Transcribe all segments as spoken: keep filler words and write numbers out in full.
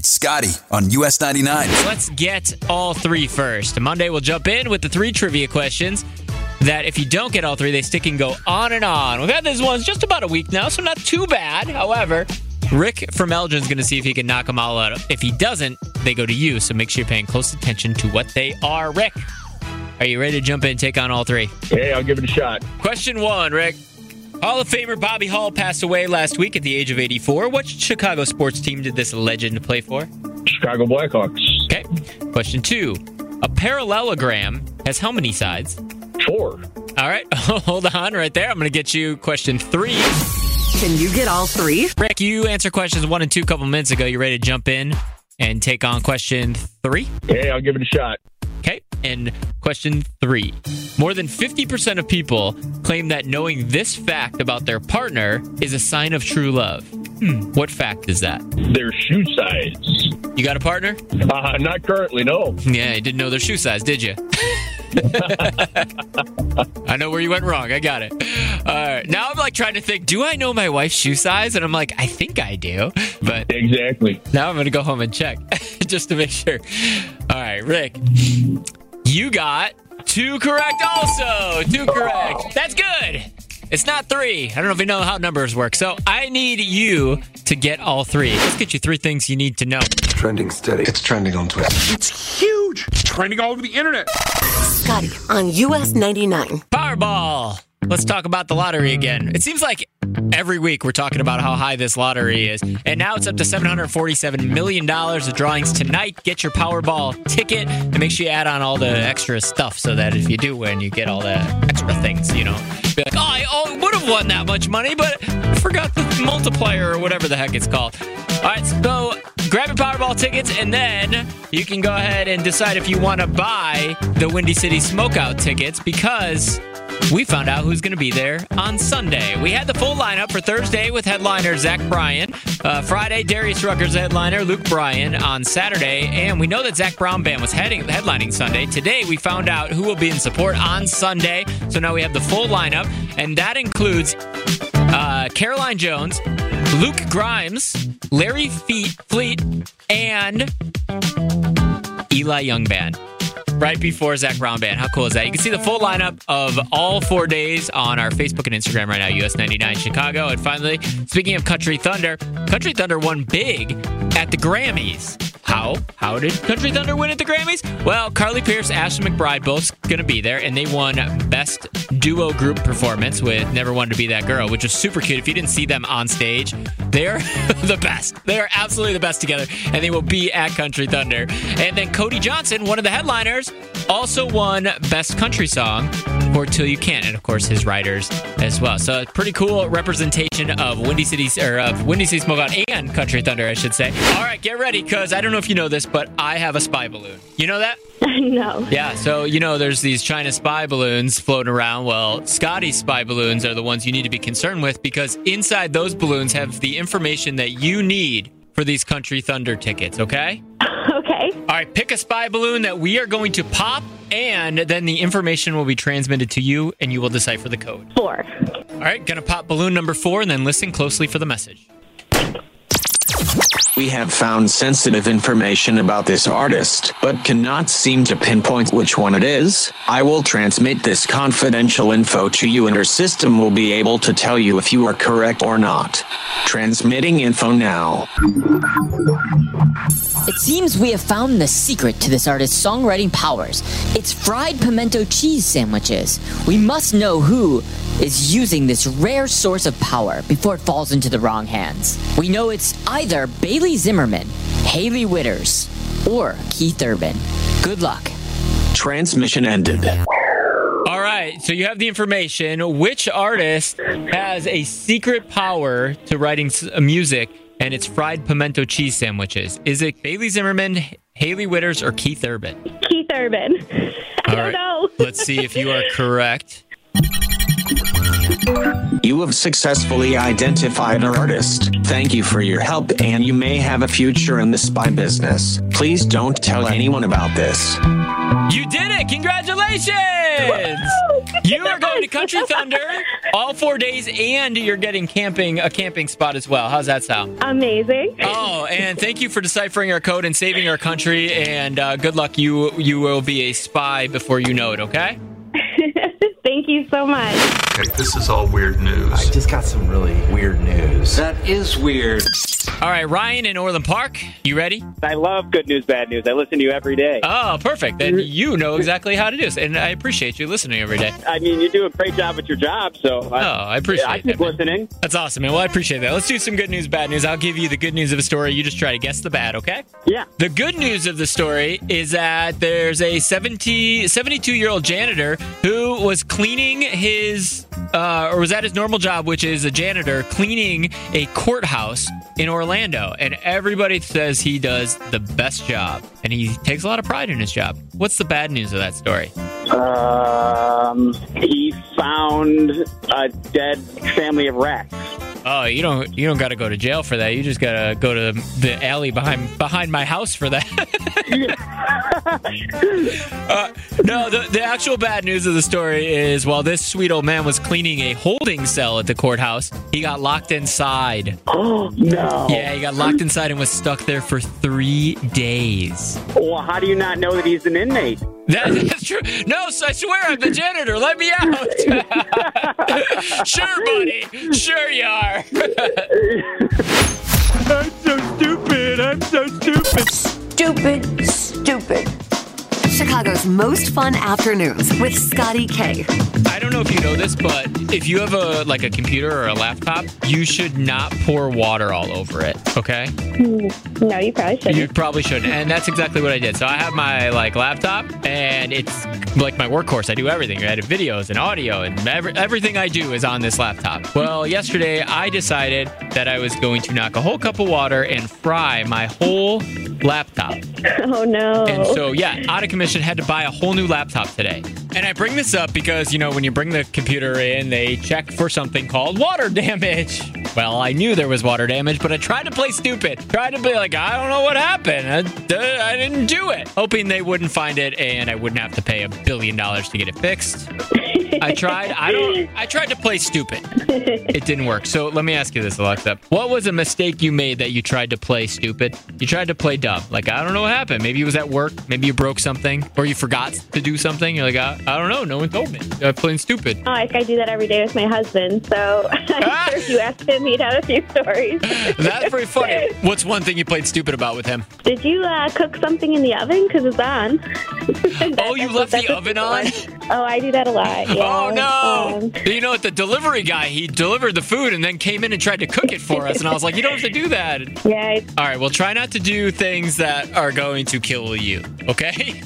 Scotty on U S ninety-nine. Let's get all three first. Monday, we'll jump in with the three trivia questions that if you don't get all three, they stick and go on and on. We've had this one just about a week now, so not too bad. However, Rick from Elgin's going to see if he can knock them all out. If he doesn't, they go to you, so make sure you're paying close attention to what they are. Rick, are you ready to jump in and take on all three? Hey, I'll give it a shot. Question one, Rick. Hall of Famer Bobby Hall passed away last week at the age of eighty-four. What Chicago sports team did this legend play for? Chicago Blackhawks. Okay. Question two. A parallelogram has how many sides? Four. All right. Hold on right there. I'm going to get you question three. Can you get all three? Rick, you answered questions one and two a couple minutes ago. You ready to jump in and take on question three? Hey, I'll give it a shot. Okay. And question three. More than fifty percent of people claim that knowing this fact about their partner is a sign of true love. Hmm. What fact is that? Their shoe size. You got a partner? Uh, not currently, no. Yeah, you didn't know their shoe size, did you? I know where you went wrong. I got it. All right. Now I'm like trying to think, do I know my wife's shoe size? And I'm like, I think I do. But exactly. Now I'm going to go home and check just to make sure. All right, Rick. You got two correct also. Two correct. That's good. It's not three. I don't know if you know how numbers work. So I need you to get all three. Let's get you three things you need to know. Trending steady. It's trending on Twitter. It's huge. It's trending all over the internet. Scotty on U S ninety-nine. Powerball. Let's talk about the lottery again. It seems like every week we're talking about how high this lottery is. And now it's up to seven hundred forty-seven million dollars. The drawings tonight. Get your Powerball ticket and make sure you add on all the extra stuff so that if you do win, you get all the extra things, you know. Be like, oh, I oh, would have won that much money, but I forgot the multiplier or whatever the heck it's called. All right, so grab your Powerball tickets, and then you can go ahead and decide if you want to buy the Windy City Smokeout tickets because we found out who's going to be there on Sunday. We had the full lineup for Thursday with headliner Zach Bryan. Uh, Friday, Darius Rucker's the headliner, Luke Bryan on Saturday. And we know that Zach Brown Band was heading, headlining Sunday. Today, we found out who will be in support on Sunday. So now we have the full lineup. And that includes uh, Caroline Jones, Luke Grimes, Larry Feet, Fleet, and Eli Young Band. Right before Zach Brown Band. How cool is that? You can see the full lineup of all four days on our Facebook and Instagram right now, U S ninety-nine Chicago. And finally, speaking of Country Thunder, Country Thunder won big at the Grammys. How? How did Country Thunder win at the Grammys? Well, Carly Pearce, Ashley McBryde, both going to be there, and they won Best Duo Group Performance with Never Wanted to Be That Girl, which was super cute. If you didn't see them on stage, they're the best. They are absolutely the best together, and they will be at Country Thunder. And then Cody Johnson, one of the headliners, also won Best Country Song for Till You Can't, and of course his writers as well. So a pretty cool representation of Windy City or of Windy City Smokeout and Country Thunder, I should say. All right, get ready, because I don't know if you know this, but I have a spy balloon. You know that? No. Yeah, so you know there's these China spy balloons floating around. Well, Scotty's spy balloons are the ones you need to be concerned with because inside those balloons have the information that you need for these Country Thunder tickets, okay? Okay. All right, pick a spy balloon that we are going to pop, and then the information will be transmitted to you, and you will decipher the code. Four. All right, gonna pop balloon number four, and then listen closely for the message. We have found sensitive information about this artist, but cannot seem to pinpoint which one it is. I will transmit this confidential info to you, and our system will be able to tell you if you are correct or not. Transmitting info now. It seems we have found the secret to this artist's songwriting powers. It's fried pimento cheese sandwiches. We must know who is using this rare source of power before it falls into the wrong hands. We know it's either Bailey Zimmerman, Haley Witters, or Keith Urban. Good luck. Transmission ended. All right, so you have the information. Which artist has a secret power to writing music, and it's fried pimento cheese sandwiches? Is it Bailey Zimmerman, Haley Witters, or Keith Urban? Keith Urban. I All don't right. know. Let's see if you are correct. You have successfully identified our artist. Thank you for your help, and you may have a future in the spy business. Please don't tell anyone about this. You did it! Congratulations! You are going to Country Thunder all four days, and you're getting camping a camping spot as well. How's that sound? Amazing. Oh, and thank you for deciphering our code and saving our country. And uh, good luck. You you will be a spy before you know it. Okay. Thank you so much. Okay, this is all weird news. I just got some really weird news. That is weird. All right, Ryan in Orland Park. You ready? I love good news, bad news. I listen to you every day. Oh, perfect. Then you know exactly how to do this, and I appreciate you listening every day. I mean, you do a great job at your job, so I, oh, I appreciate I keep that, listening. That's awesome, man. Well, I appreciate that. Let's do some good news, bad news. I'll give you the good news of a story. You just try to guess the bad, okay? Yeah. The good news of the story is that there's a seventy, seventy-two-year-old janitor who was cleaning his, uh, or was at his normal job, which is a janitor, cleaning a courthouse in Orlando. And everybody says he does the best job. And he takes a lot of pride in his job. What's the bad news of that story? Um, he found a dead family of rats. Oh, you don't you don't got to go to jail for that. You just got to go to the alley behind behind my house for that. uh, no, the, the actual bad news of the story is while this sweet old man was cleaning a holding cell at the courthouse, he got locked inside. Oh, no. Yeah, he got locked inside and was stuck there for three days. Well, how do you not know that he's an inmate? That, that's true. No, I swear I'm the janitor. Let me out. Sure, buddy. Sure you are. I'm so stupid. I'm so stupid. Stupid, stupid. Chicago's most fun afternoons with Scotty K. I don't know if you know this, but if you have a like a computer or a laptop, you should not pour water all over it, okay? No, you probably shouldn't. You probably shouldn't. And that's exactly what I did. So I have my like laptop, and it's like my workhorse. I do everything. I edit videos and audio, and every, everything I do is on this laptop. Well, yesterday I decided that I was going to knock a whole cup of water and fry my whole laptop. Oh, no. And so, yeah, out of commission, had to buy a whole new laptop today. And I bring this up because, you know, when you bring the computer in, they check for something called water damage. Well, I knew there was water damage, but I tried to play stupid. Tried to be like, I don't know what happened. I, I didn't do it. Hoping they wouldn't find it and I wouldn't have to pay a billion dollars to get it fixed. I tried. I don't. I tried to play stupid. It didn't work. So let me ask you this, Alexa. What was a mistake you made that you tried to play stupid? You tried to play dumb. Like, I don't know what happened. Maybe it was at work. Maybe you broke something. Or you forgot to do something. You're like, I, I don't know. No one told me. I'm playing stupid. Oh, like I do that every day with my husband. So I'm sure if you asked him, he'd have a few stories. That's pretty funny. What's one thing you played stupid about with him? Did you uh, cook something in the oven? Because it's on. Oh, you left the oven on? Oh, I do that a lot. Yeah. Oh, no. Um, you know what? The delivery guy, he delivered the food and then came in and tried to cook it for us. And I was like, you don't have to do that. Yeah. All right. Well, try not to do things that are going to kill you. Okay?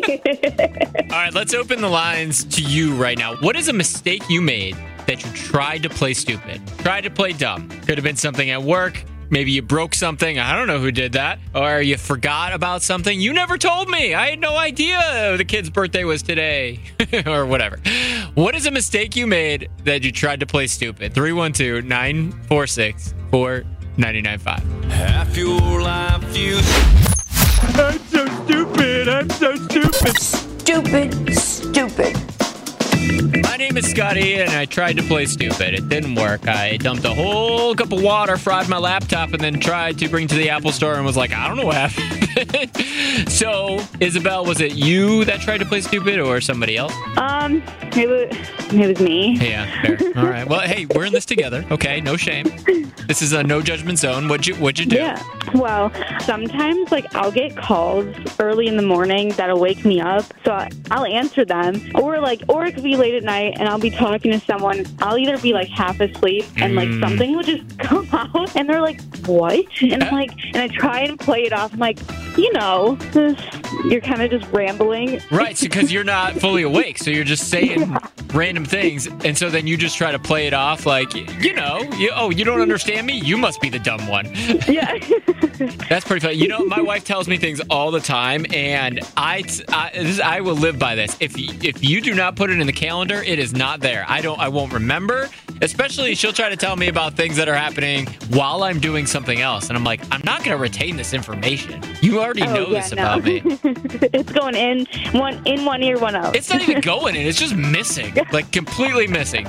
All right. Let's open the lines to you right now. What is a mistake you made that you tried to play stupid? Tried to play dumb. Could have been something at work. Maybe you broke something. I don't know who did that. Or you forgot about something. You never told me. I had no idea the kid's birthday was today. Or whatever. What is a mistake you made that you tried to play stupid? three one two, nine four six, four nine nine five. Half your life you... I'm so stupid. I'm so stupid. Stupid, stupid. My name is Scotty, and I tried to play stupid. It didn't work. I dumped a whole cup of water, fried my laptop, and then tried to bring to the Apple store and was like, I don't know what happened. So, Isabel, was it you that tried to play stupid or somebody else? Um, it was, it was me. Yeah, fair. All right. Well, hey, we're in this together. Okay, no shame. This is a no judgment zone. What'd you, what'd you do? Yeah. Well, sometimes, like, I'll get calls early in the morning that'll wake me up, so I'll answer them. Or, like, or it could be late at night, and I'll be talking to someone. I'll either be, like, half asleep, and, like, Mm. something will just come out, and they're like, what? And, I'm like, and I try and play it off. I'm like, you know, this, you're kind of just rambling. Right, because you're not fully awake, so you're just saying yeah. random things, and so then you just try to play it off like, you know, you, oh, you don't understand me? You must be the dumb one. Yeah. That's pretty funny. You know, my wife tells me things all the time, and I, I, this, I will live by this. If you, if you do not put it in the calendar, it is not there. I don't. I won't remember, Especially, she'll try to tell me about things that are happening while I'm doing something else. And I'm like, I'm not going to retain this information. You already Oh, know yeah, this no. about me. It's going in one in one ear, one out. It's not even going in. It's just missing. Like, completely missing.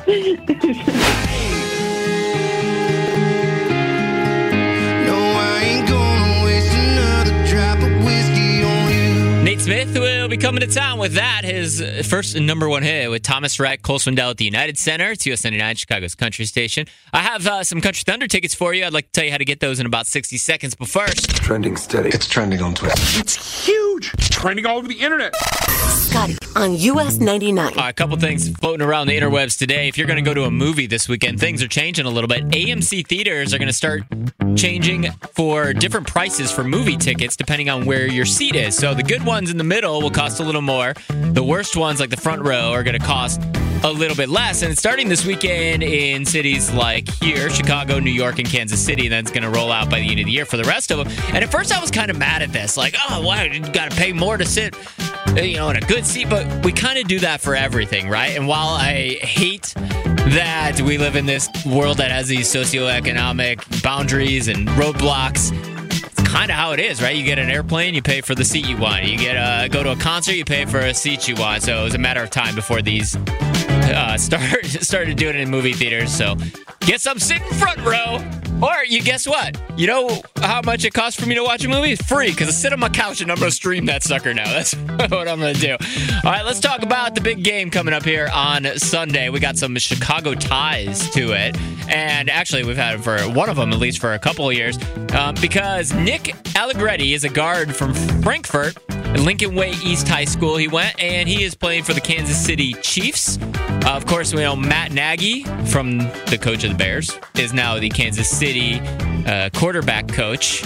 Nate Smith will be coming to town with that, his first and number one hit with Thomas Rhett, Cole Swindell at the United Center. It's U S ninety-nine, Chicago's country station. I have uh, some Country Thunder tickets for you. I'd like to tell you how to get those in about sixty seconds. But first, Trending steady. It's trending on Twitter. It's huge. It's trending all over the internet. Scotty on U S ninety-nine. Uh, a couple things floating around the interwebs today. If you're going to go to a movie this weekend, things are changing a little bit. A M C theaters are going to start changing for different prices for movie tickets depending on where your seat is. So the good ones in the middle will cost a little more. The worst ones, like the front row, are going to cost a little bit less. And it's starting this weekend in cities like here, Chicago, New York, and Kansas City. And then it's going to roll out by the end of the year for the rest of them. And at first I was kind of mad at this. Like, oh, why? You got to pay more to sit, you know, in a good seat. But we kind of do that for everything, right? And while I hate that we live in this world that has these socioeconomic boundaries and roadblocks, it's kind of how it is, right? You get an airplane, you pay for the seat you want. You get a, go to a concert, you pay for a seat you want. So it was a matter of time before these uh, start, started doing it in movie theaters. So get some sit in front row. Or you guess what? You know how much it costs for me to watch a movie? It's free, because I sit on my couch and I'm going to stream that sucker now. That's what I'm going to do. All right, let's talk about the big game coming up here on Sunday. We got some Chicago ties to it. And actually, we've had it for one of them, at least for a couple of years, um, because Nick Allegretti is a guard from Frankfurt, Lincoln Way East High School he went, and he is playing for the Kansas City Chiefs. Uh, of course, we know Matt Nagy, from the coach of the Bears, is now the Kansas City uh, quarterback coach.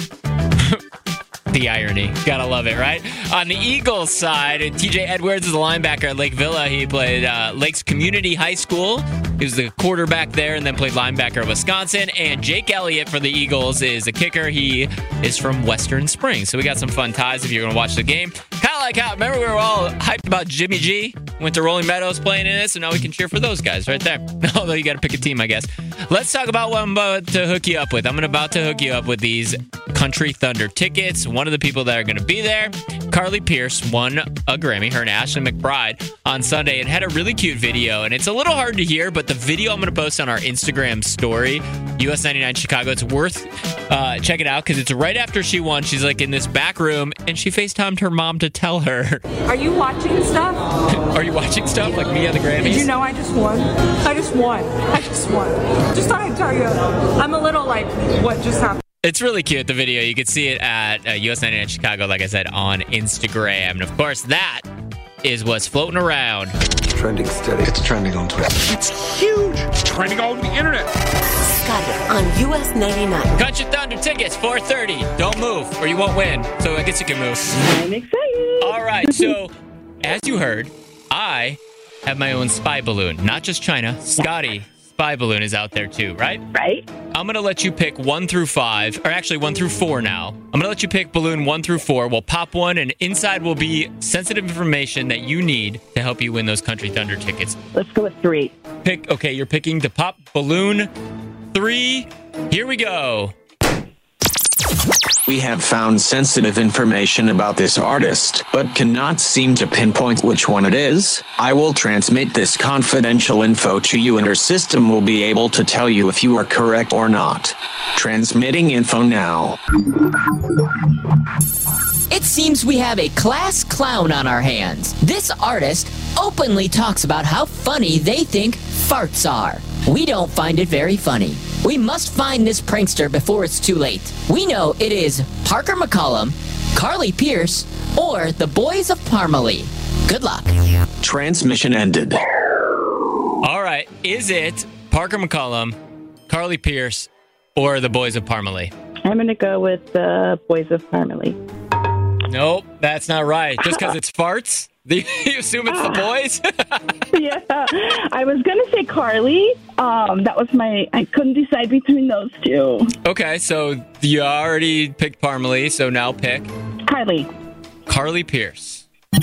The irony. Gotta love it, right? On the Eagles side, T J Edwards is a linebacker at Lake Villa. He played uh, Lakes Community High School. He was the quarterback there and then played linebacker at Wisconsin. And Jake Elliott for the Eagles is a kicker. He is from Western Springs. So we got some fun ties if you're going to watch the game. Kind of like how, remember we were all hyped about Jimmy G? Went to Rolling Meadows playing in it, so now we can cheer for those guys right there. Although you got to pick a team, I guess. Let's talk about what I'm about to hook you up with. I'm about to hook you up with these Country Thunder tickets. One of the people that are going to be there, Carly Pierce, won a Grammy, her and Ashley McBride, on Sunday, and had a really cute video. And it's a little hard to hear, but the video I'm going to post on our Instagram story, U S ninety-nine Chicago, it's worth uh, check it out, because it's right after she won. She's like in this back room, and she FaceTimed her mom to tell her. Are you watching stuff? Are you watching stuff like me at the Grammys? Did you know I just won? I just won. I just won. Just thought I'd tell you. I'm a little like, what just happened? It's really cute, the video. You can see it at uh, U S ninety-nine Chicago, like I said, on Instagram. And, of course, that is what's floating around. It's trending steady. It's trending on Twitter. It's huge. It's trending all over the internet. Scotty on U S ninety-nine. Country Thunder tickets, four thirty. Don't move, or you won't win. So I guess you can move. I'm excited. All right, so as you heard, I have my own spy balloon. Not just China. Scotty spy balloon is out there too, right? Right. I'm going to let you pick one through five, or actually one through four now. I'm going to let you pick balloon one through four. We'll pop one, and inside will be sensitive information that you need to help you win those Country Thunder tickets. Let's go with three. Pick. Okay, you're picking to pop balloon three. Here we go. We have found sensitive information about this artist, but cannot seem to pinpoint which one it is. I will transmit this confidential info to you, and our system will be able to tell you if you are correct or not. Transmitting info now. It seems we have a class clown on our hands. This artist openly talks about how funny they think farts are. We don't find it very funny. We must find this prankster before it's too late. We know it is Parker McCollum, Carly Pierce, or the Boys of Parmalee. Good luck. Transmission ended. All right. Is it Parker McCollum, Carly Pierce, or the Boys of Parmalee? I'm going to go with the Boys of Parmalee. Nope, that's not right. Just because it's farts? You assume it's the boys? Yeah, I was going to say Carly. Um, that was my, I couldn't decide between those two. Okay, so you already picked Parmalee, so now pick Carly. Carly Pierce.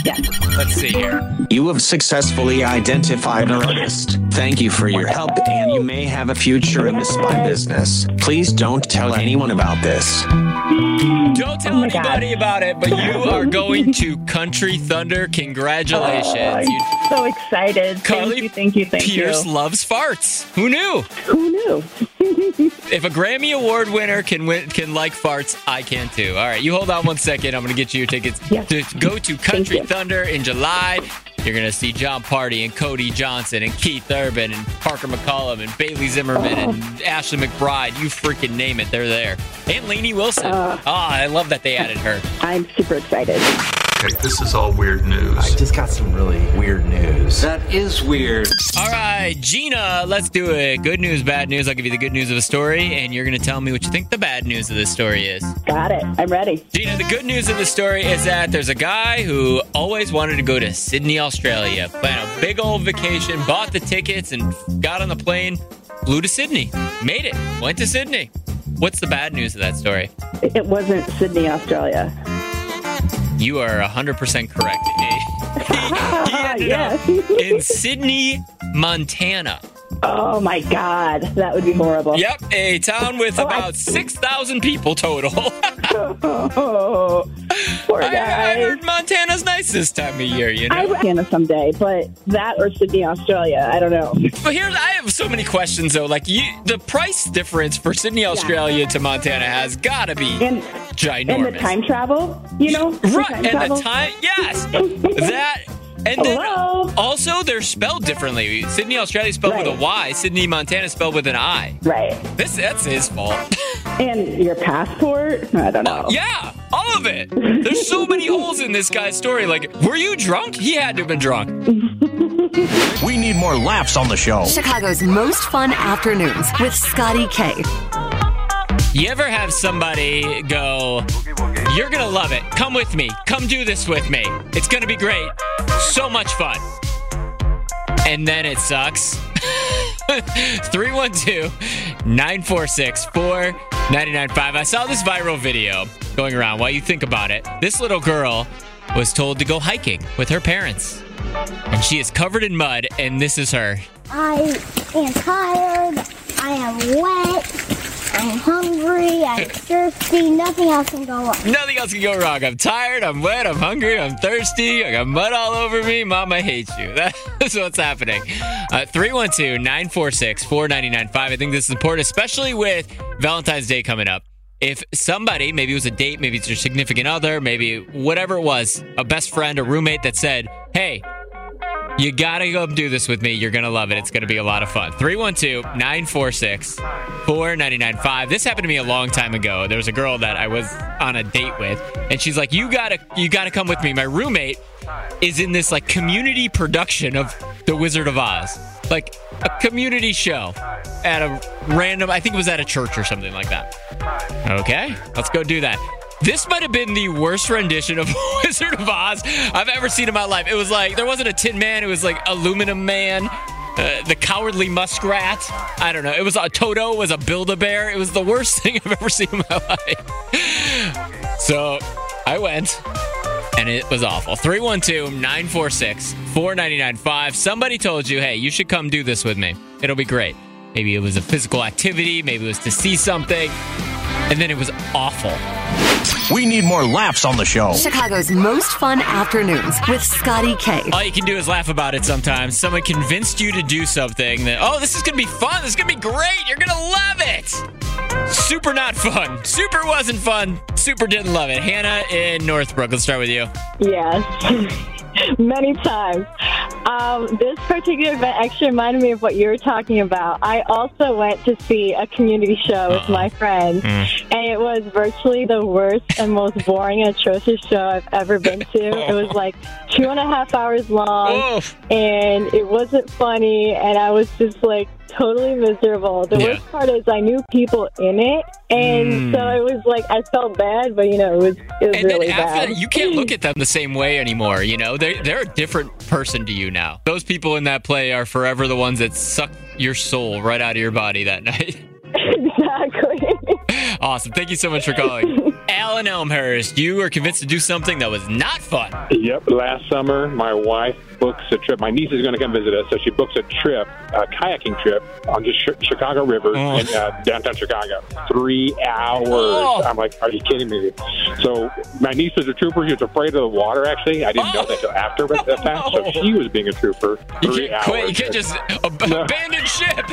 Yes. Let's see here. You have successfully identified an artist. Thank you for your help, and you may have a future in the spy business. Please don't tell anyone about this. Don't tell oh anybody God. about it, but you are going to Country Thunder. Congratulations. Oh, I'm you, so excited. Carly thank you, thank you, thank Pierce you. loves farts. Who knew? Who knew? If a Grammy Award winner can win, can like farts, I can too. All right, you hold on one second. I'm going to get you your tickets yes. to go to Country Thunder in July. You're going to see John Party and Cody Johnson and Keith Urban and Parker McCollum and Bailey Zimmerman oh. and Ashley McBride. You freaking name it. They're there. And Lainey Wilson. Uh, oh, I love that they added her. I'm super excited. Okay, this is all weird news. I just got some really weird news. That is weird. All right, Gina, let's do it. Good news, bad news. I'll give you the good news of a story, and you're going to tell me what you think the bad news of this story is. Got it. I'm ready. Gina, the good news of the story is that there's a guy who always wanted to go to Sydney, Australia, plan a big old vacation, bought the tickets, and got on the plane, flew to Sydney, made it, went to Sydney. What's the bad news of that story? It wasn't Sydney, Australia. You are one hundred percent correct. He, he ended yes. up in Sydney, Montana. Oh, my God. That would be horrible. Yep, a town with oh, about I... six thousand people total. oh, poor guy. I, I heard Montana's nice this time of year, you know? I would Montana someday, but that or Sydney, Australia, I don't know. But here's, I have so many questions, though. Like, you, the price difference for Sydney, Australia yeah. to Montana has got to be and, ginormous. And the time travel, you know? Right, the and travel. the time, yes. that... And then Hello? also they're spelled differently. Sydney, Australia is spelled right. with a Y. Sydney, Montana is spelled with an I. Right. This that's his fault. And your passport? I don't know. Uh, yeah, all of it. There's so many holes in this guy's story. Like, were you drunk? He had to have been drunk. We need more laughs on the show. Chicago's most fun afternoons with Scotty K. You ever have somebody go, you're going to love it. Come with me. Come do this with me. It's going to be great. So much fun. And then it sucks. three one two, nine four six, four nine nine five. I saw this viral video going around. While you think about it, this little girl was told to go hiking with her parents. And she is covered in mud, and this is her. I am tired. I am wet. I'm hungry, I'm thirsty, nothing else can go wrong. Nothing else can go wrong. I'm tired, I'm wet, I'm hungry, I'm thirsty, I got mud all over me. Mama hates you. That's what's happening. Uh, three one two, nine four six, four nine nine five. I think this is important, especially with Valentine's Day coming up. If somebody, maybe it was a date, maybe it's your significant other, maybe whatever it was, a best friend, a roommate that said, hey, you gotta go do this with me. You're gonna love it. It's gonna be a lot of fun. three one two, nine four six, four nine nine five. This happened to me a long time ago. There was a girl that I was on a date with, and she's like, you gotta you gotta come with me. My roommate is in this like community production of The Wizard of Oz. Like a community show at a random, I think it was at a church or something like that. Okay, let's go do that. This might have been the worst rendition of Wizard of Oz I've ever seen in my life. It was like, there wasn't a Tin Man. It was like Aluminum Man, uh, the Cowardly Muskrat. I don't know. It was a Toto. It was a Build-A-Bear. It was the worst thing I've ever seen in my life. So I went, and it was awful. three one two, nine four six, four nine nine five. Somebody told you, hey, you should come do this with me. It'll be great. Maybe it was a physical activity. Maybe it was to see something. And then it was awful. We need more laughs on the show. Chicago's most fun afternoons with Scotty K. All you can do is laugh about it sometimes. Someone convinced you to do something that, oh, this is going to be fun. This is going to be great. You're going to love it. Super not fun. Super wasn't fun. Super didn't love it. Hannah in Northbrook. Let's start with you. Yes. Many times. Um, this particular event actually reminded me of what you were talking about. I also went to see a community show with Uh-oh. my friends, mm. and it was virtually the worst and most boring and atrocious show I've ever been to. It was like two and a half hours long, oh. and it wasn't funny, and I was just like totally miserable. The yeah. worst part is I knew people in it, and mm. so it was like I felt bad, but you know, it was it was and really then after bad. That, you can't look at them the same way anymore. You know, they they're a different person to you now. Those people in that play are forever the ones that suck your soul right out of your body that night. Exactly. Awesome. Thank you so much for calling. Alan Elmhurst, you were convinced to do something that was not fun. Yep. Last summer, my wife books a trip. My niece is going to come visit us, so she books a trip, a kayaking trip on the Ch- Chicago River Oh. in uh, downtown Chicago. Three hours. Oh. I'm like, are you kidding me? So my niece was a trooper. She was afraid of the water, actually. I didn't Oh. know that until after the fact. So she was being a trooper. You Three can't hours. quit. You can't just ab- abandon ship.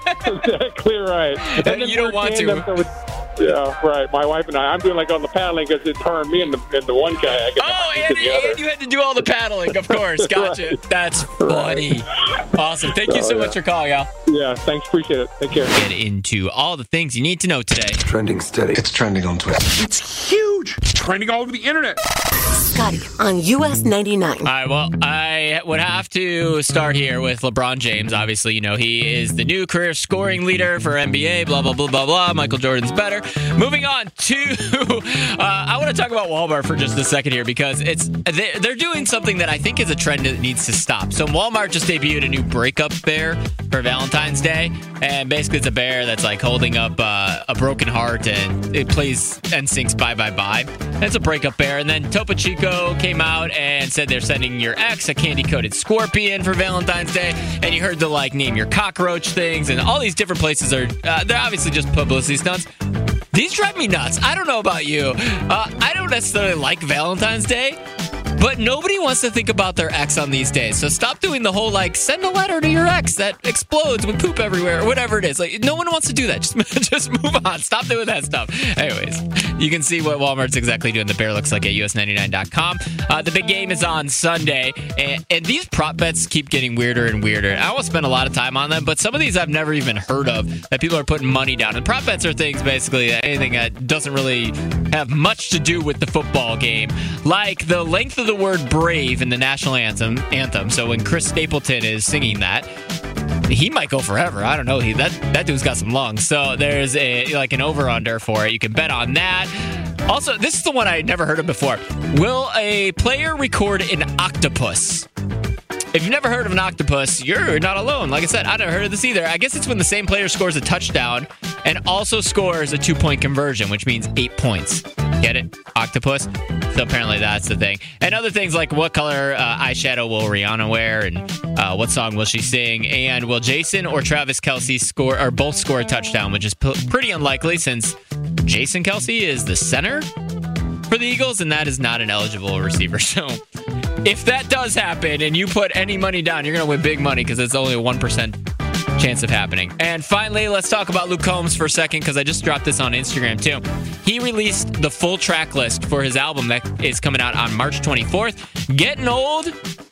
Exactly right. And then You don't we're want tandem, to. so it's- yeah, right. My wife and I, I'm doing like on the paddling because it's her and me in the, in the one kayak. And Oh, my niece and, in the other. and you had to do all the paddling, of course. Gotcha. Right. That's funny. Awesome. Thank you so Oh, much yeah. for calling, Al. Yeah, thanks. Appreciate it. Take care. Get into all the things you need to know today. Trending steady. It's trending on Twitter. It's huge. It's trending all over the internet. Scotty on U S ninety-nine. All right, well, I would have to start here with LeBron James. Obviously, you know, he is the new career scoring leader for N B A, blah, blah, blah, blah, blah. Michael Jordan's better. Moving on to, uh, I want to talk about Walmart for just a second here because it's they're, they're doing something that I think is a trend that needs to stop. So Walmart just debuted a new breakup bear for Valentine's Day, and basically it's a bear that's like holding up uh, a broken heart, and it plays N Sync's Bye Bye Bye. It's a breakup bear, and then Topo Chico came out and said they're sending your ex a candy-coated scorpion for Valentine's Day, and you heard the like name your cockroach things, and all these different places are uh, they're obviously just publicity stunts. These drive me nuts. I don't know about you. Uh, I don't necessarily like Valentine's Day, but nobody wants to think about their ex on these days. So stop doing the whole, like, send a letter to your ex that explodes with poop everywhere or whatever it is. Like, no one wants to do that. Just, just move on. Stop doing that stuff. Anyways, you can see what Walmart's exactly doing. The bear looks like at U S ninety-nine dot com. Uh, the big game is on Sunday, and, and these prop bets keep getting weirder and weirder. I won't spend a lot of time on them, but some of these I've never even heard of that people are putting money down. And prop bets are things, basically, anything that doesn't really have much to do with the football game, like the length of the word brave in the national anthem. Anthem. So when Chris Stapleton is singing that, he might go forever. I don't know. He that that dude's got some lungs. So there's a like an over under for it. You can bet on that. Also, this is the one I had never heard of before. Will a player record an octopus? If you've never heard of an octopus, you're not alone. Like I said, I never heard of this either. I guess it's when the same player scores a touchdown and also scores a two-point conversion, which means eight points. Get it? Octopus? So apparently that's the thing. And other things like what color uh, eyeshadow will Rihanna wear, and uh, what song will she sing, and will Jason or Travis Kelce score or both score a touchdown, which is p- pretty unlikely since Jason Kelce is the center for the Eagles, and that is not an eligible receiver. So if that does happen and you put any money down, you're going to win big money because it's only a one percent chance of happening. And finally, let's talk about Luke Combs for a second because I just dropped this on Instagram too. He released the full track list for his album that is coming out on March twenty-fourth. Getting Old.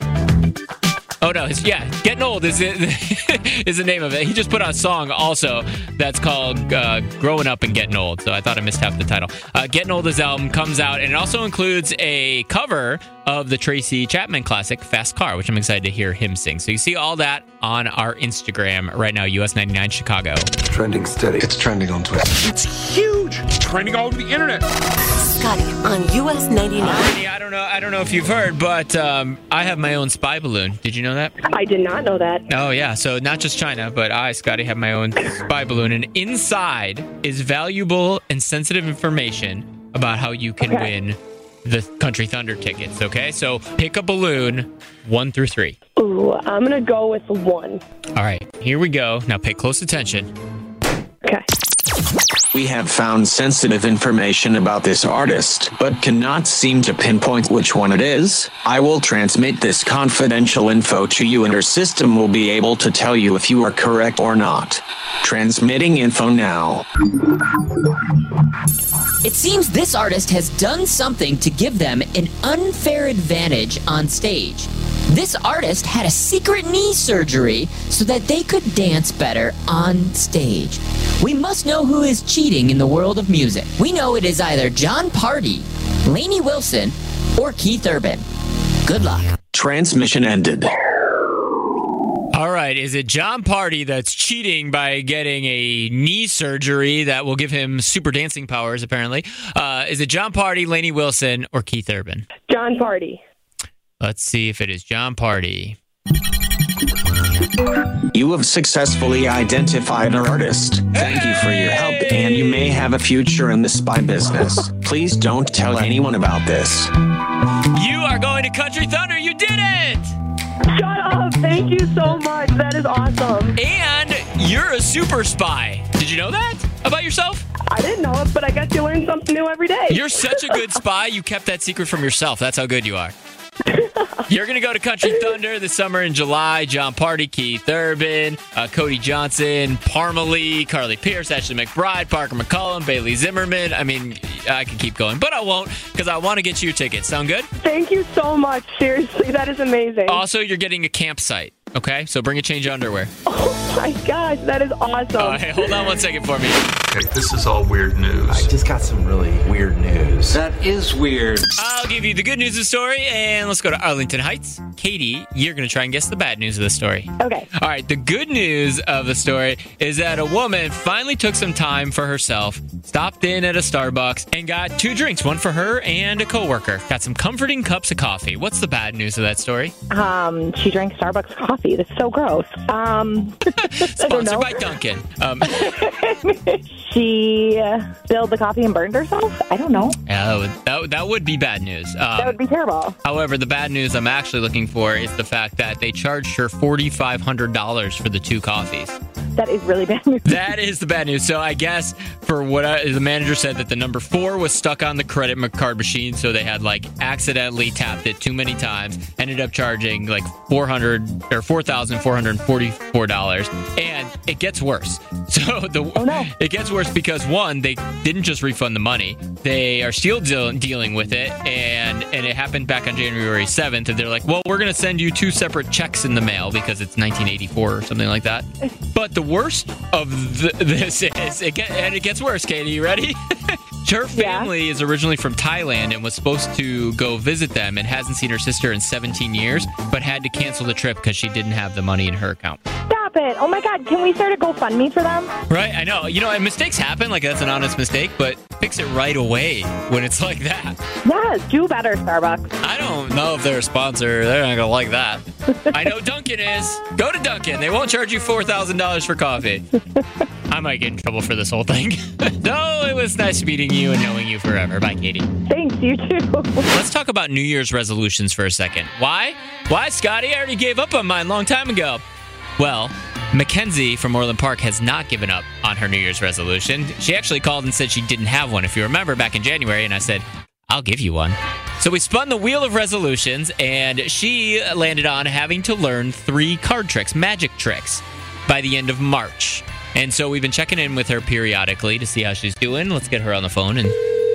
Oh no, it's, yeah, Getting Old is it, is the name of it. He just put out a song also that's called uh, Growing Up and Getting Old, so I thought I missed half the title. Uh, Getting Old, his album, comes out, and it also includes a cover of the Tracy Chapman classic, Fast Car, which I'm excited to hear him sing. So you see all that on our Instagram right now, U S ninety-nine Chicago. Trending steady. It's trending on Twitter. It's huge. It's trending all over the internet. Scotty on U S ninety-nine. Uh, I don't know. I don't know if you've heard, but um, I have my own spy balloon. Did you know that? I did not know that. Oh yeah. So not just China, but I, Scotty, have my own spy balloon, and inside is valuable and sensitive information about how you can Okay. win the Country Thunder tickets. Okay, so pick a balloon, one through three. Ooh, I'm going to go with one. All right, here we go. Now pay close attention. Okay. We have found sensitive information about this artist, but cannot seem to pinpoint which one it is. I will transmit this confidential info to you, and your system will be able to tell you if you are correct or not. Transmitting info now. It seems this artist has done something to give them an unfair advantage on stage. This artist had a secret knee surgery so that they could dance better on stage. We must know who is cheating in the world of music. We know it is either John Party, Lainey Wilson, or Keith Urban. Good luck. Transmission ended. All right, is it John Party that's cheating by getting a knee surgery that will give him super dancing powers, apparently? Uh, is it John Party, Lainey Wilson, or Keith Urban? John Party. Let's see if it is John Party. You have successfully identified our artist. Thank you for your help, and you may have a future in the spy business. Please don't tell anyone about this. You are going to Country Thunder. You did it! Shut up. Thank you so much. That is awesome. And you're a super spy. Did you know that about yourself? I didn't know it, but I guess you learn something new every day. You're such a good spy. You kept that secret from yourself. That's how good you are. You're going to go to Country Thunder this summer in July. John Party, Keith Urban, uh, Cody Johnson, Parmalee, Carly Pierce, Ashley McBride, Parker McCollum, Bailey Zimmerman. I mean, I could keep going, but I won't because I want to get you tickets. Sound good? Thank you so much. Seriously, that is amazing. Also, you're getting a campsite, okay? So bring a change of underwear. Oh my gosh, that is awesome. Uh, hey, hold on one second for me. Okay, this is all weird news. I just got some really weird news. That is weird. I'll give you the good news of the story, and let's go to Arlington Heights. Katie, you're going to try and guess the bad news of the story. Okay. All right, the good news of the story is that a woman finally took some time for herself, stopped in at a Starbucks, and got two drinks, one for her and a coworker. Got some comforting cups of coffee. What's the bad news of that story? Um, she drank Starbucks coffee. That's so gross. Um, Sponsored by Dunkin'. Um, she spilled the coffee and burned herself? I don't know. Oh, that, that would be bad news. Um, that would be terrible. However, the bad news I'm actually looking for is the fact that they charged her four thousand five hundred dollars for the two coffees. That is really bad news. That is the bad news. So I guess for what I, the manager said that the number four was stuck on the credit card machine, so they had like accidentally tapped it too many times. Ended up charging like four hundred or four thousand four hundred forty-four dollars, and it gets worse. So the oh, no. it gets worse because one, they didn't just refund the money; they are still deal- dealing with it, and and it happened back on January seventh. And they're like, "Well, we're going to send you two separate checks in the mail because it's nineteen eighty-four or something like that." But the worst of th- this is, it get, and it gets worse, Katie. You ready? Her family yeah. is originally from Thailand and was supposed to go visit them and hasn't seen her sister in seventeen years, but had to cancel the trip because she didn't have the money in her account. Stop it. Oh, my God. Can we start a GoFundMe for them? Right. I know. You know, and mistakes happen. Like, that's an honest mistake, but fix it right away when it's like that. Yes. Do better, Starbucks. I don't know if they're a sponsor. They're not going to like that. I know Dunkin' is. Go to Dunkin'. They won't charge you four thousand dollars for coffee. I might get in trouble for this whole thing. No, it was nice meeting you and knowing you forever. Bye, Katie. Thanks, you too. Let's talk about New Year's resolutions for a second. Why? Why, Scotty? I already gave up on mine a long time ago. Well, Mackenzie from Orland Park has not given up on her New Year's resolution. She actually called and said she didn't have one, if you remember, back in January, and I said, I'll give you one. So we spun the wheel of resolutions, and she landed on having to learn three card tricks, magic tricks, by the end of March. And so we've been checking in with her periodically to see how she's doing. Let's get her on the phone. And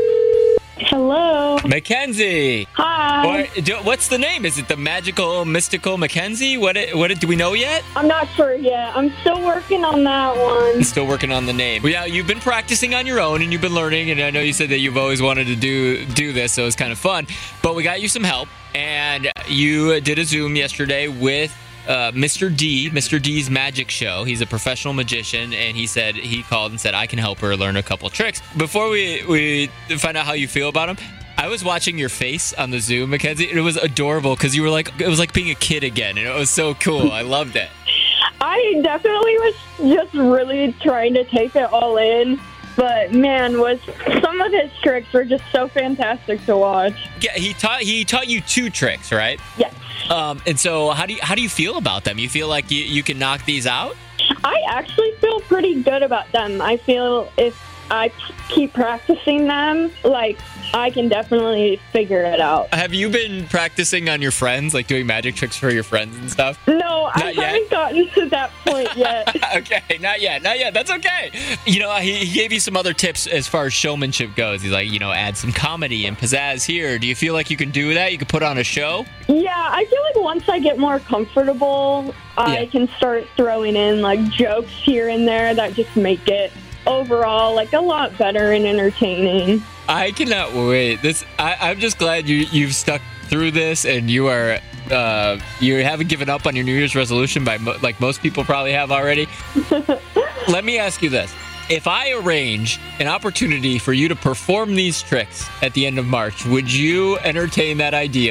hello, Mackenzie. Hi. Or, do, what's the name? Is it the magical, mystical Mackenzie? What? It, what? It, do we know yet? I'm not sure yet. I'm still working on that one. Still working on the name. Well, yeah, you've been practicing on your own, and you've been learning. And I know you said that you've always wanted to do do this, so it's kind of fun. But we got you some help, and you did a Zoom yesterday with Uh, Mister D, Mister D's Magic Show. He's a professional magician, and he said he called and said I can help her learn a couple tricks. Before we we find out how you feel about him, I was watching your face on the Zoom, Mackenzie. It was adorable because you were like it was like being a kid again, and it was so cool. I loved it. I definitely was just really trying to take it all in. But man, was some of his tricks were just so fantastic to watch. Yeah, he taught he taught you two tricks, right? Yes. Um, and so how do you how do you feel about them? You feel like you, you can knock these out? I actually feel pretty good about them. I feel if I keep practicing them, like, I can definitely figure it out. Have you been practicing on your friends, like doing magic tricks for your friends and stuff? No, not I yet? haven't gotten to that point yet. Okay, not yet, not yet. That's okay. You know, he, he gave you some other tips as far as showmanship goes. He's like, you know, add some comedy and pizzazz here. Do you feel like you can do that? You can put on a show? Yeah, I feel like once I get more comfortable, I Yeah. can start throwing in, like, jokes here and there that just make it overall, like, a lot better and entertaining. I cannot wait. This I, I'm just glad you you've stuck through this, and you are uh, you haven't given up on your New Year's resolution by mo- like most people probably have already. Let me ask you this: if I arrange an opportunity for you to perform these tricks at the end of March, would you entertain that idea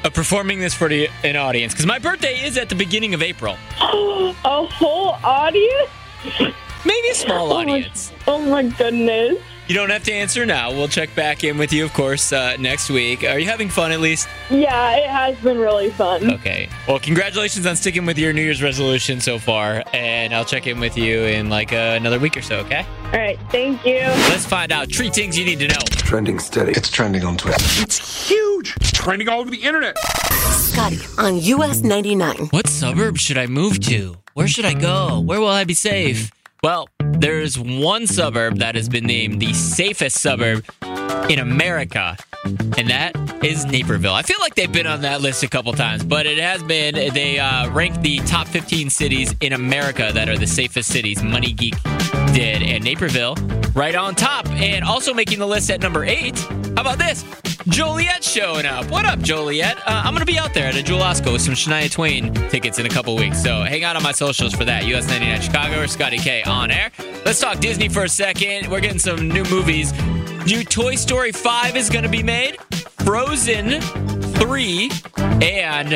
of performing this for the, an audience? Because my birthday is at the beginning of April. A whole audience? Maybe a small oh audience. My, oh, my goodness. You don't have to answer now. We'll check back in with you, of course, uh, next week. Are you having fun at least? Yeah, it has been really fun. Okay. Well, congratulations on sticking with your New Year's resolution so far. And I'll check in with you in like uh, another week or so, okay? All right. Thank you. Let's find out three things you need to know. Trending steady. It's trending on Twitter. It's huge. It's trending all over the internet. Scotty on U S ninety-nine. What suburb should I move to? Where should I go? Where will I be safe? Well, there's one suburb that has been named the safest suburb in America, and that is Naperville. I feel like they've been on that list a couple times, but it has been. They uh, ranked the top fifteen cities in America that are the safest cities. Money Geek did, and Naperville right on top, and also making the list at number eight. How about this? Joliet showing up. What up, Joliet? Uh, I'm going to be out there at a Jewel Osco with some Shania Twain tickets in a couple weeks, so hang out on my socials for that. U S ninety-nine Chicago or Scotty K on air. Let's talk Disney for a second. We're getting some new movies. New Toy Story five is going to be made. Frozen three. And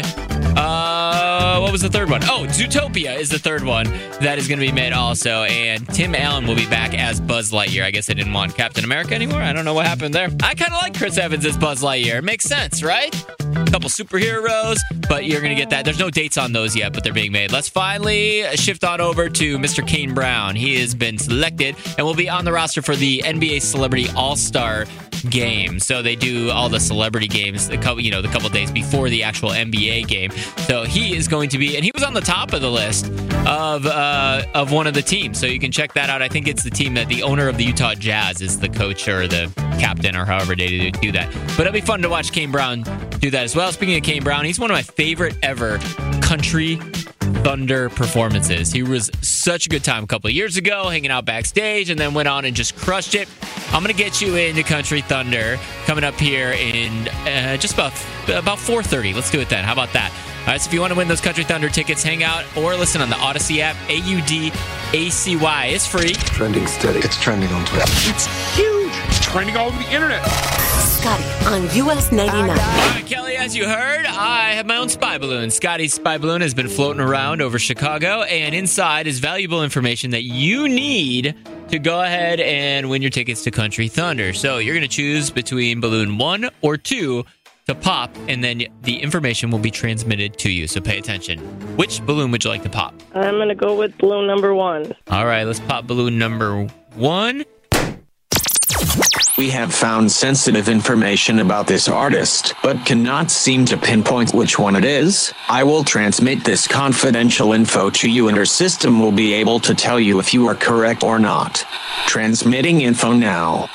uh, what was the third one? Oh, Zootopia is the third one that is going to be made also. And Tim Allen will be back as Buzz Lightyear. I guess they didn't want Captain America anymore. I don't know what happened there. I kind of like Chris Evans as Buzz Lightyear. It makes sense, right? A couple superheroes, but you're going to get that. There's no dates on those yet, but they're being made. Let's finally shift on over to Mister Kane Brown. He has been selected and will be on the roster for the N B A Celebrity All-Star game. So they do all the celebrity games, the couple, you know, the couple days before the actual N B A game. So he is going to be, and he was on the top of the list of uh, of one of the teams. So you can check that out. I think it's the team that the owner of the Utah Jazz is the coach or the captain or however they do that. But it'll be fun to watch Kane Brown do that as well. Speaking of Kane Brown, he's one of my favorite ever country Thunder performances. He was such a good time a couple of years ago, hanging out backstage, and then went on and just crushed it. I'm going to get you into Country Thunder coming up here in uh, just about about four thirty. Let's do it then. How about that? All right, so if you want to win those Country Thunder tickets, hang out or listen on the Odyssey app. A U D A C Y is free. Trending steady. It's trending on Twitter. It's huge. It's trending all over the internet. Scotty on U S ninety-nine. All right, Kelly, as you heard, I have my own spy balloon. Scotty's spy balloon has been floating around over Chicago, and inside is valuable information that you need to go ahead and win your tickets to Country Thunder. So you're going to choose between balloon one or two to pop, and then the information will be transmitted to you. So pay attention. Which balloon would you like to pop? I'm going to go with balloon number one. All right, let's pop balloon number one. We have found sensitive information about this artist, but cannot seem to pinpoint which one it is. I will transmit this confidential info to you, and our system will be able to tell you if you are correct or not. Transmitting info now.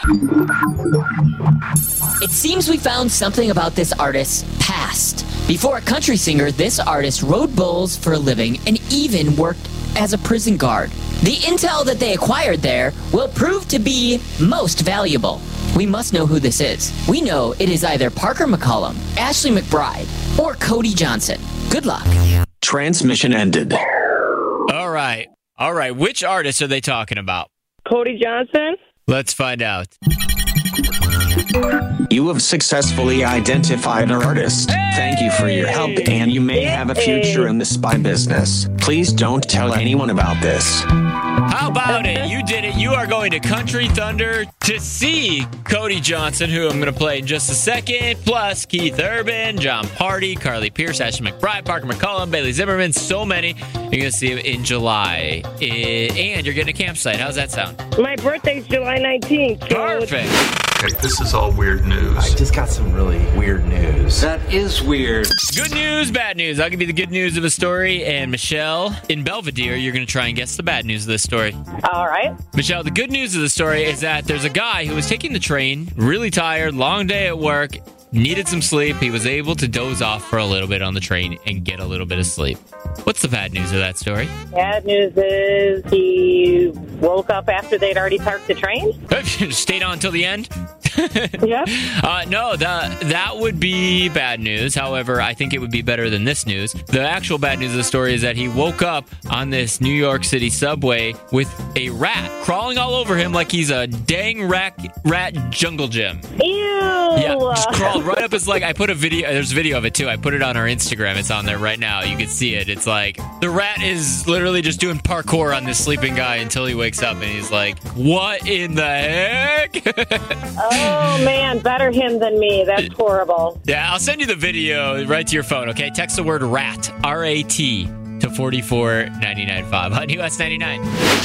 It seems we found something about this artist's past. Before a country singer, this artist rode bulls for a living and even worked as a prison guard. The intel that they acquired there will prove to be most valuable. We must know who this is. We know it is either Parker McCollum, Ashley McBride, or Cody Johnson. Good luck. Transmission ended. All right. All right. Which artist are they talking about? Cody Johnson? Let's find out. You have successfully identified an artist. Thank you for your help, and you may have a future in the spy business. Please don't tell anyone about this. How about it? You did it. You are going to Country Thunder to see Cody Johnson, who I'm going to play in just a second, plus Keith Urban, John Party, Carly Pierce, Ashley McBride, Parker McCollum, Bailey Zimmerman, so many. You're going to see him in July. And you're getting a campsite. How's that sound? My birthday's July nineteenth. So Perfect. Okay, this is all weird news. I just got some really weird news. That is weird. Good news, bad news. I'll give you the good news of a story. And Michelle, in Belvedere, you're going to try and guess the bad news of this story. All right. Michelle, the good news of the story is that there's a guy who was taking the train, really tired, long day at work, needed some sleep. He was able to doze off for a little bit on the train and get a little bit of sleep. What's the bad news of that story? Bad news is he woke up after they'd already parked the train. Stayed on until the end? Yeah. Uh, no, that that would be bad news. However, I think it would be better than this news. The actual bad news of the story is that he woke up on this New York City subway with a rat crawling all over him like he's a dang rat, rat jungle gym. Ew. Yeah, just crawled the write-up is like, I put a video, there's a video of it too. I put it on our Instagram. It's on there right now. You can see it. It's like, the rat is literally just doing parkour on this sleeping guy until he wakes up and he's like, what in the heck? Oh, man, better him than me. That's horrible. Yeah, I'll send you the video right to your phone, okay? Text the word rat, R A T, to four four nine nine five on U S ninety-nine.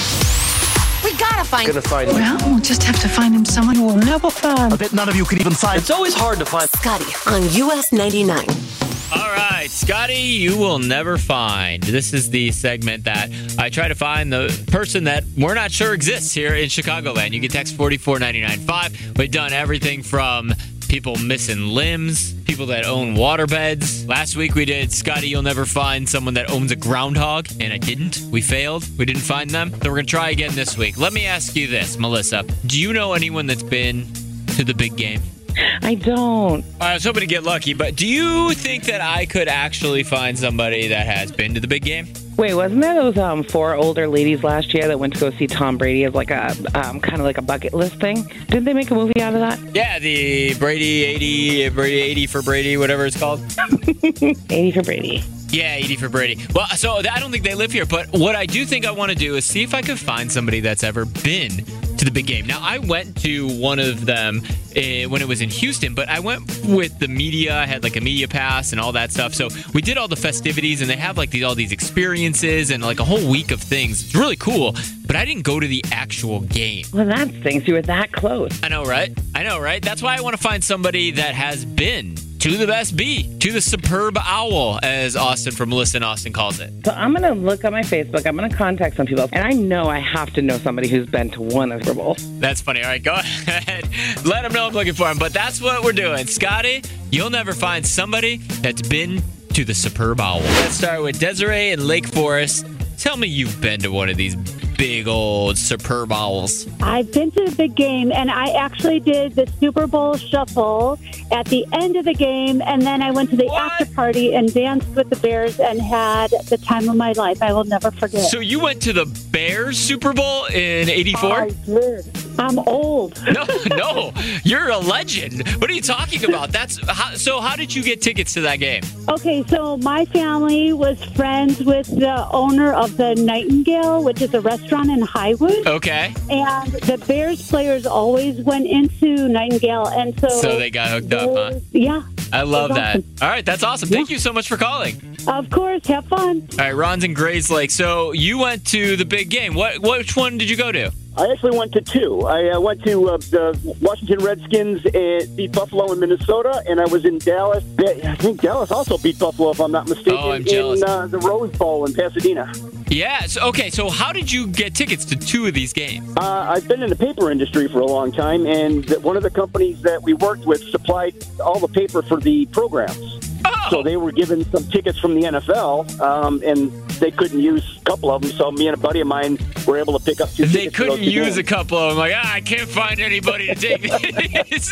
We gotta find Gonna find Well, we'll just have to find him someone who will never find. I bet none of you could even find. It's always hard to find. Scotty on U S ninety-nine. All right, Scotty, you will never find. This is the segment that I try to find the person that we're not sure exists here in Chicagoland. You can text four four nine nine five. We've done everything from people missing limbs, people that own waterbeds. Last week we did, Scotty, you'll never find someone that owns a groundhog, and I didn't. We failed. We didn't find them. So we're going to try again this week. Let me ask you this, Melissa. Do you know anyone that's been to the big game? I don't. I was hoping to get lucky, but do you think that I could actually find somebody that has been to the big game? Wait, wasn't there those um, four older ladies last year that went to go see Tom Brady as like a um, kind of like a bucket list thing? Didn't they make a movie out of that? Yeah, the Brady eighty, Brady eighty for Brady, whatever it's called. eighty for Brady. Yeah, eighty for Brady. Well, so I don't think they live here, but what I do think I want to do is see if I could find somebody that's ever been to the big game. Now, I went to one of them uh, when it was in Houston, but I went with the media. I had like a media pass and all that stuff. So we did all the festivities, and they have like these, all these experiences and like a whole week of things. It's really cool, but I didn't go to the actual game. Well, that stinks. You were that close. I know, right? I know, right? That's why I want to find somebody that has been to the best B, to the superb owl, as Austin from Melissa and Austin calls it. So I'm going to look on my Facebook. I'm going to contact some people. And I know I have to know somebody who's been to one of the Super Bowls. That's funny. All right, go ahead. Let them know I'm looking for them. But that's what we're doing. Scotty, you'll never find somebody that's been to the superb owl. Let's start with Desiree in Lake Forest. Tell me you've been to one of these big old superb owls. I've been to the big game, and I actually did the Super Bowl shuffle at the end of the game, and then I went to the what? after party and danced with the Bears and had the time of my life. I will never forget. So you went to the Bears Super Bowl in eighty-four? I did. I'm old. No, no, you're a legend. What are you talking about? That's how, so. How did you get tickets to that game? Okay, so my family was friends with the owner of the Nightingale, which is a restaurant in Highwood. Okay. And the Bears players always went into Nightingale, and so so they got hooked up, huh? Yeah. I love that. Awesome. All right, that's awesome. Thank yeah. you so much for calling. Of course, have fun. All right, Ron's in Grays Lake. So you went to the big game. What? Which one did you go to? I actually went to two. I uh, went to uh, the Washington Redskins and beat Buffalo in Minnesota, and I was in Dallas. I think Dallas also beat Buffalo, if I'm not mistaken, oh, I'm jealous. in uh, the Rose Bowl in Pasadena. Yeah. So, okay, so how did you get tickets to two of these games? Uh, I've been in the paper industry for a long time, and one of the companies that we worked with supplied all the paper for the programs. Oh. So they were given some tickets from the N F L, um, and they couldn't use a couple of them. So me and a buddy of mine were able to pick up two they tickets. They couldn't use games. a couple of them. Like, ah, I can't find anybody to take these.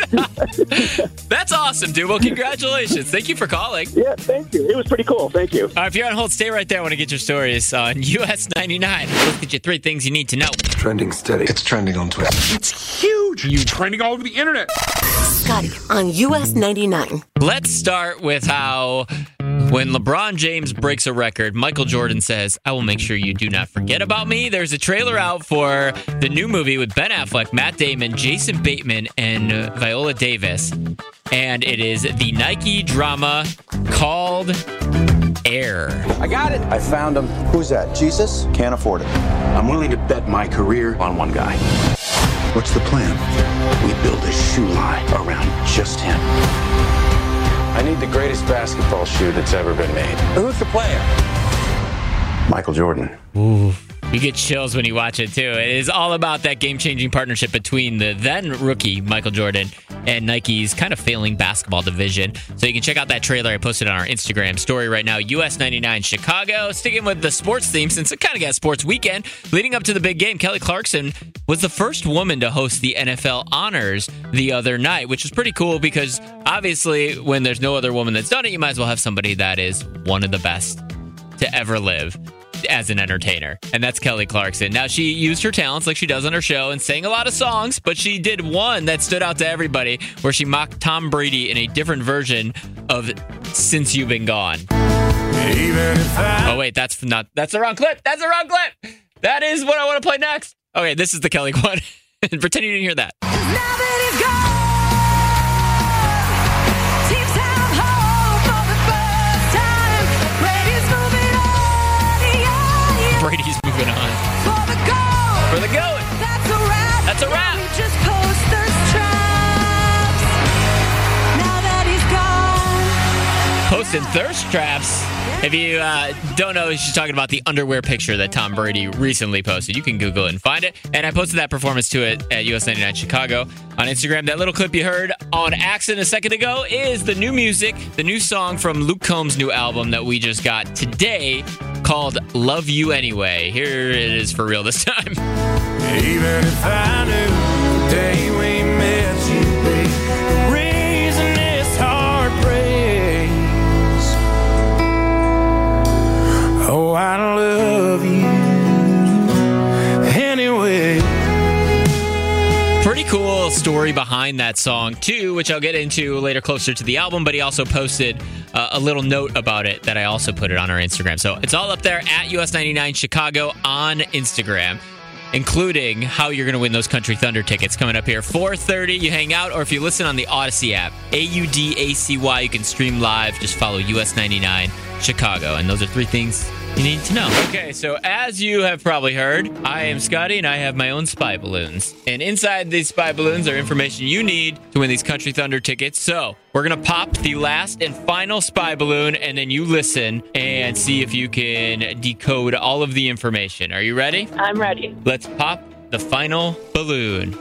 That's awesome, dude. Well, congratulations. Thank you for calling. Yeah, thank you. It was pretty cool. Thank you. All right, if you're on hold, stay right there. I want to get your stories on U S ninety-nine. Let's get you three things you need to know. Trending steady. It's trending on Twitter. It's huge. You trending all over the internet. Scotty on U S ninety-nine. Let's start with how when LeBron James breaks a record, Michael Jordan says, I will make sure you do not forget about me. There's a trailer out for the new movie with Ben Affleck, Matt Damon, Jason Bateman, and uh, Viola Davis. And it is the Nike drama called Air. I got it. I found him. Who's that? Jesus? Can't afford it. I'm willing to bet my career on one guy. What's the plan? We build a shoe line around just him. I need the greatest basketball shoe that's ever been made. Who's the player? Michael Jordan. Ooh. You get chills when you watch it, too. It is all about that game-changing partnership between the then-rookie Michael Jordan and Nike's kind of failing basketball division. So you can check out that trailer I posted on our Instagram story right now, U S ninety-nine Chicago. Sticking with the sports theme, since it kind of got sports weekend. Leading up to the big game, Kelly Clarkson was the first woman to host the N F L Honors the other night, which is pretty cool because, obviously, when there's no other woman that's done it, you might as well have somebody that is one of the best to ever live. as an entertainer, and that's Kelly Clarkson. Now, she used her talents like she does on her show and sang a lot of songs, but she did one that stood out to everybody where she mocked Tom Brady in a different version of Since You've Been Gone. Oh, wait, that's not, that's the wrong clip. That's the wrong clip. That is what I want to play next. Okay, this is the Kelly one. Pretend you didn't hear that. Brady's moving on. For the go. For the going. That's a wrap. That's a wrap. We just post those traps. Now that he's gone. Posting thirst traps. If you uh, don't know, she's talking about the underwear picture that Tom Brady recently posted. You can Google it and find it. And I posted that performance to it at U S ninety-nine Chicago on Instagram. That little clip you heard on accident a second ago is the new music, the new song from Luke Combs' new album that we just got today called Love You Anyway. Here it is for real this time. Even if I knew the day we met you, babe, the reason this heart breaks. Oh, I love you anyway. Pretty cool story behind that song, too, which I'll get into later closer to the album, but he also posted uh, a little note about it that I also put it on our Instagram. So it's all up there at U S ninety-nine Chicago on Instagram, including how you're going to win those Country Thunder tickets coming up here. four thirty, you hang out, or if you listen on the Odyssey app, A U D A C Y, you can stream live. Just follow U S ninety-nine Chicago. And those are three things you need to know. Okay, so as you have probably heard, I am Scotty, and I have my own spy balloons. And inside these spy balloons are information you need to win these Country Thunder tickets. So we're going to pop the last and final spy balloon, and then you listen and see if you can decode all of the information. Are you ready? I'm ready. Let's pop the final balloon.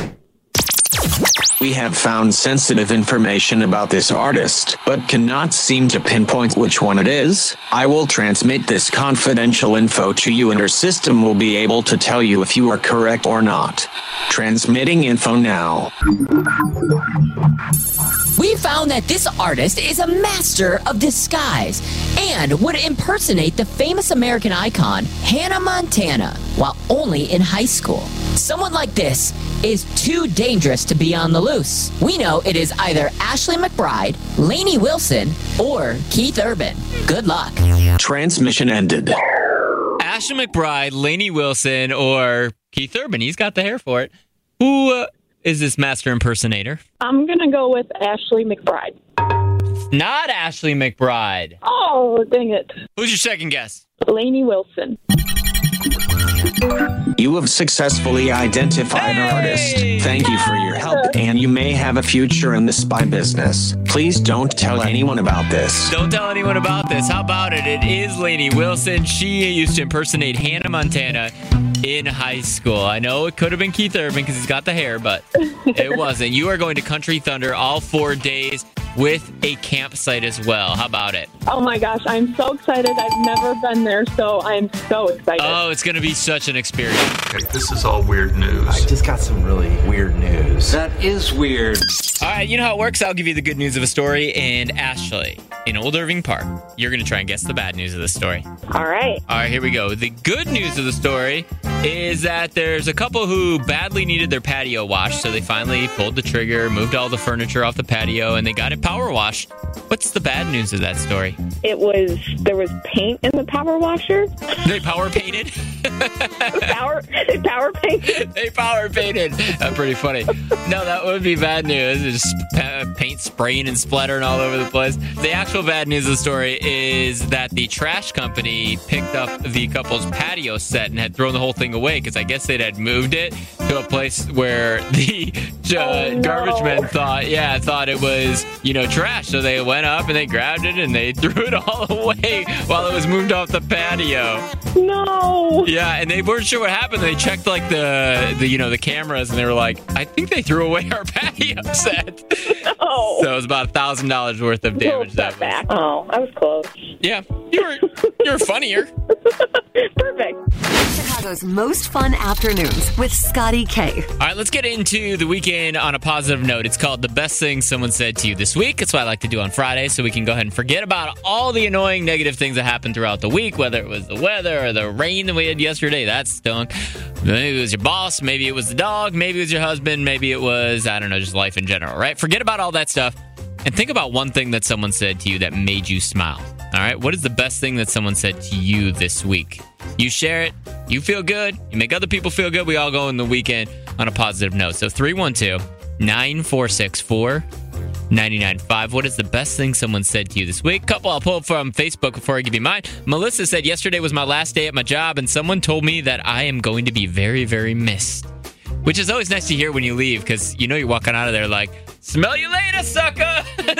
We have found sensitive information about this artist, but cannot seem to pinpoint which one it is. I will transmit this confidential info to you, and our system will be able to tell you if you are correct or not. Transmitting info now. We found that this artist is a master of disguise and would impersonate the famous American icon Hannah Montana while only in high school. Someone like this is too dangerous to be on the loose. We know it is either Ashley McBryde, Lainey Wilson, or Keith Urban. Good luck. Transmission ended. Ashley McBryde, Lainey Wilson, or Keith Urban. He's got the hair for it. Who uh, is this master impersonator? I'm going to go with Ashley McBryde. Not Ashley McBryde. Oh, dang it. Who's your second guess? Lainey Wilson. You have successfully identified an artist. Thank you for your help, and you may have a future in the spy business. Please don't tell anyone about this. Don't tell anyone about this. How about it? It is Lainey Wilson. She used to impersonate Hannah Montana in high school. I know it could have been Keith Urban because he's got the hair, but it wasn't. You are going to Country Thunder all four days with a campsite as well. How about it? Oh my gosh, I'm so excited. I've never been there, so I'm so excited. Oh, it's going to be such an experience. Okay, this is all weird news. I just got some really weird news. That is weird. All right, you know how it works. I'll give you the good news of a story, and Ashley, in Old Irving Park, you're going to try and guess the bad news of the story. All right. All right, here we go. The good news of the story is that there's a couple who badly needed their patio washed, so they finally pulled the trigger, moved all the furniture off the patio, and they got it power washed. What's the bad news of that story? It was, there was paint in the power washer. They power painted? power, they power painted? They power painted. That's pretty funny. No, that would be bad news. It's just paint spraying and splattering all over the place. The actual bad news of the story is that the trash company picked up the couple's patio set and had thrown the whole thing away because I guess they had moved it to a place where the uh, oh, no. garbage men thought, yeah, thought it was, you know, trash. So they went up and they grabbed it and they threw it all away while it was moved off the patio. No. Yeah, and they weren't sure what happened. They checked like the, the you know, the cameras, and they were like, I think they threw away our patio set. No. So it was about a thousand dollars worth of damage that was. Back. Oh, I was close. Yeah, you were You're funnier. Perfect. Chicago's most fun afternoons with Scotty K. All right, let's get into the weekend on a positive note. It's called The Best Thing Someone Said to You This Week. It's what I like to do on Friday, so we can go ahead and forget about all the annoying negative things that happened throughout the week, whether it was the weather or the rain that we had yesterday. That stunk. Maybe it was your boss. Maybe it was the dog. Maybe it was your husband. Maybe it was, I don't know, just life in general, right? Forget about all that stuff and think about one thing that someone said to you that made you smile. All right, what is the best thing that someone said to you this week? You share it, you feel good, you make other people feel good. We all go in the weekend on a positive note. So three one two, nine four six four, nine nine five. What is the best thing someone said to you this week? Couple I'll pull up from Facebook before I give you mine. Melissa said, yesterday was my last day at my job, and someone told me that I am going to be very, very missed. Which is always nice to hear when you leave, because you know you're walking out of there like, smell you later, sucker!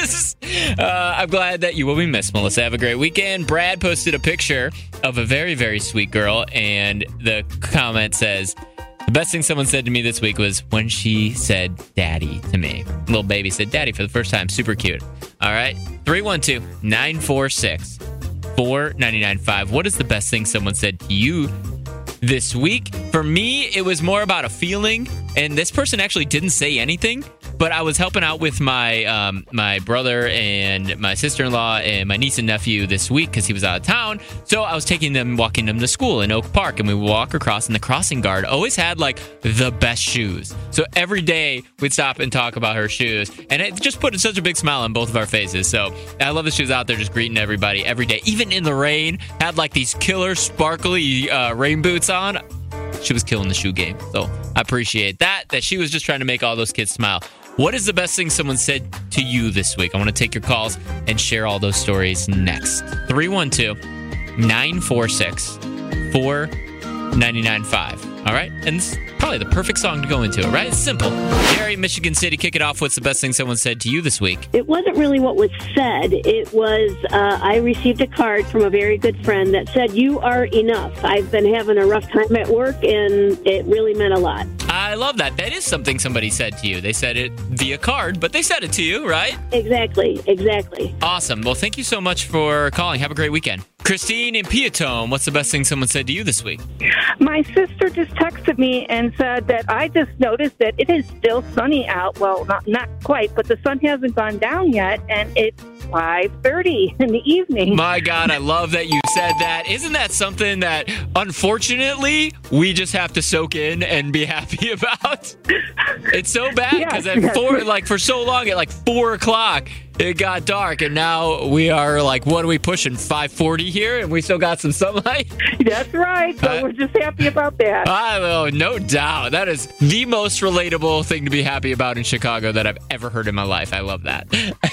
uh, I'm glad that you will be missed, Melissa. Have a great weekend. Brad posted a picture of a very, very sweet girl, and the comment says, the best thing someone said to me this week was when she said daddy to me. Little baby said daddy for the first time. Super cute. All right. three one two, nine four six, four nine nine five. What is the best thing someone said to you this week? For me, it was more about a feeling, and this person actually didn't say anything, but I was helping out with my um, my brother and my sister-in-law and my niece and nephew this week because he was out of town. So I was taking them, walking them to school in Oak Park, and we would walk across, and the crossing guard always had like the best shoes. So every day we'd stop and talk about her shoes, and it just put such a big smile on both of our faces. So I love that she was out there just greeting everybody every day, even in the rain. Had like these killer sparkly uh, rain boots on. She was killing the shoe game. So I appreciate that, that she was just trying to make all those kids smile. What is the best thing someone said to you this week? I want to take your calls and share all those stories next. three one two, nine four six, four nine nine five. All right? And this is probably the perfect song to go into it, right? It's simple. Gary, Michigan City, kick it off. What's the best thing someone said to you this week? It wasn't really what was said. It was, uh, I received a card from a very good friend that said, you are enough. I've been having a rough time at work, and it really meant a lot. I love that. That is something somebody said to you. They said it via card, but they said it to you, right? Exactly. Exactly. Awesome. Well, thank you so much for calling. Have a great weekend. Christine in Piatone, what's the best thing someone said to you this week? My sister just texted me and said that I just noticed that it is still sunny out. Well, not not quite, but the sun hasn't gone down yet, and it's five thirty in the evening. My God, I love that you said that. Isn't that something that, unfortunately, we just have to soak in and be happy about? It's so bad because yes, at yes. four, like for so long, at like four o'clock, it got dark, and now we are like, what are we pushing, five forty here, and we still got some sunlight? That's right, so uh, we're just happy about that. I know, no doubt. That is the most relatable thing to be happy about in Chicago that I've ever heard in my life. I love that.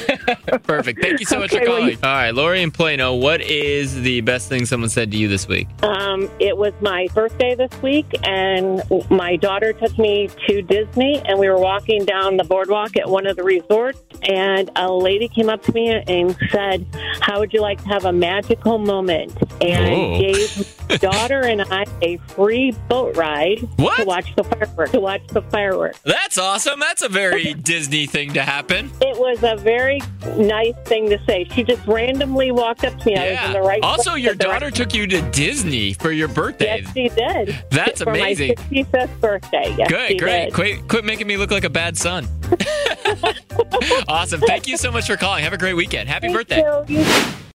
Perfect. Thank you so much okay, for calling. Well, you- All right, Lori in Plano, what is the best thing someone said to you this week? Um, it was my birthday this week, and my daughter took me to Disney, and we were walking down the boardwalk at one of the resorts, and a lady came up to me and said, how would you like to have a magical moment? And Whoa. gave my daughter and I a free boat ride what? to watch the fireworks. To watch the fireworks. That's awesome. That's a very Disney thing to happen. It was a very nice thing to say. She just randomly walked up to me. Yeah. I was in the right Also, your daughter right took you to Disney for your birthday. Yes, she did. That's for amazing. For my sixty-fifth birthday. Yes, Good, she great. did. Quit, quit making me look like a bad son. Awesome. Thank you so much for calling. Have a great weekend. Happy Thank birthday. You.